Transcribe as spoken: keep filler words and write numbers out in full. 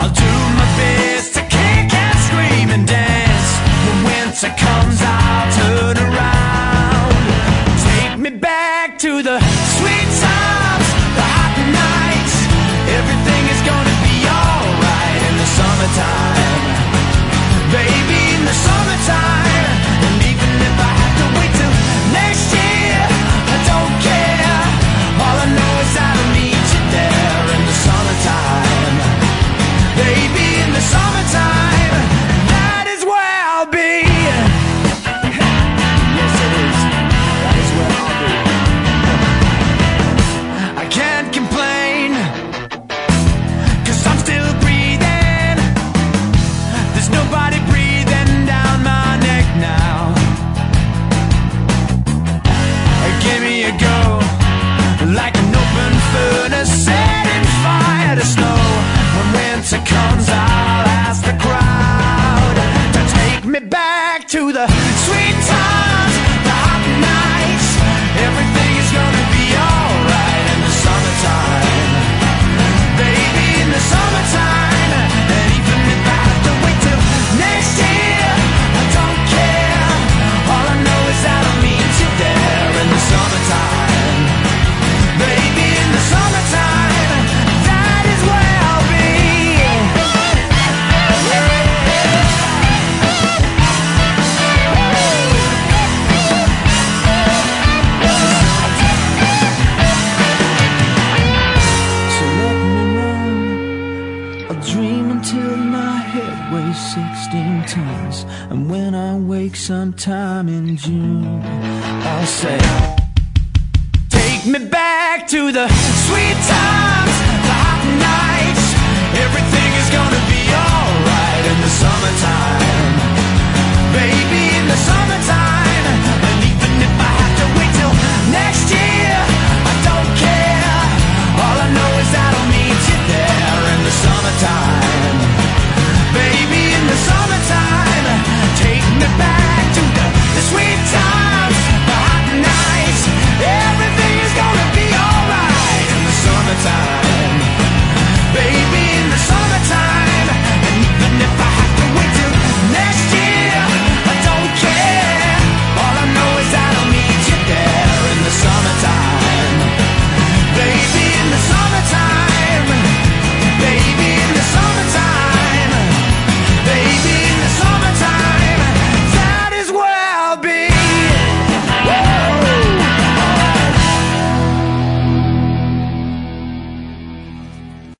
I'll do my best to kick and scream and dance. When winter comes, I'll turn around. Take me back to the sweet times, the happy nights. Everything is gonna be alright in the summertime, baby, in the summertime. And even if I have to wait till next year, I don't care. All I know is I'll meet you there in the summertime, baby, in the summertime. That is where I'll be. Yes, it is. That is where I'll be. I can't complain, 'cause I'm still breathing. There's nobody breathing down my neck now. Give me a go, like an open furnace setting fire to snow. When winter comes, I'll ask the crowd to take me back to the sweet times, the happy nights. Everything is gonna be alright in the summertime, baby, in the summertime. And even if I have to wait till next year, I don't care. All I know is I'll meet you there in the summertime, baby, in the summertime. That is where I'll be. So let me run, I'll dream until my head weighs sixteen tons. And when I wake sometime in June, I'll say, take me back to the sweet time.